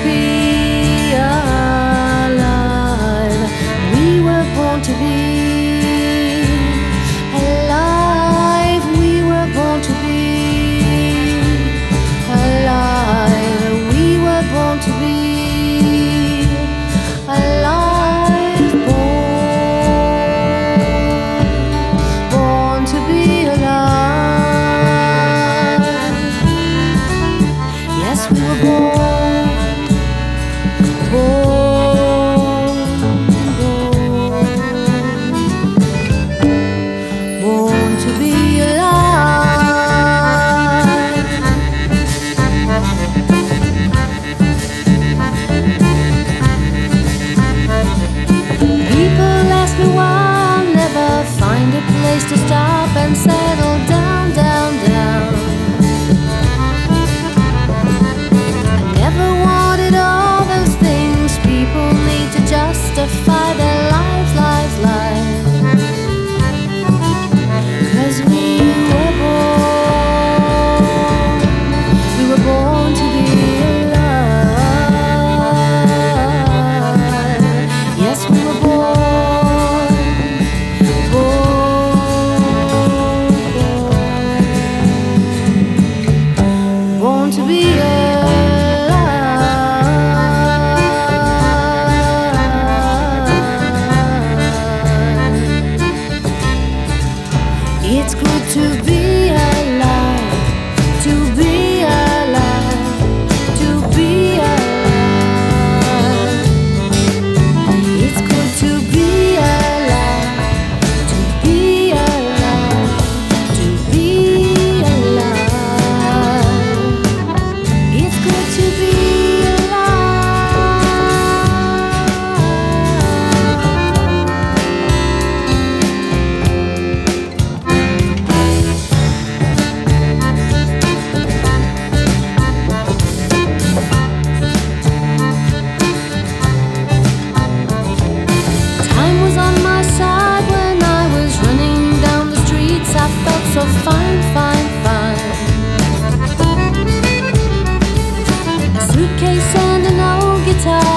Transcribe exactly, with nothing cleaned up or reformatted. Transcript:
be alive. We were born to be alive. We were born to be alive. We were born to be alive. Born, born to be alive. Yes, we were born, born, born, born to be alive. People ask me why I'll never find a place to stop and settle down, down, down. Never wanted all those things people need to justify their lives, lives, lives. 'Cause we were born, we were born to be alive. Yes, we were born, born, born, born to be alive. It's good to be alive, to be alive, to be alive. It's good to be alive, to be alive, to be alive. It's good to be Time was on my side when I was running down the streets. I felt so fine, fine, fine. A suitcase and an old guitar.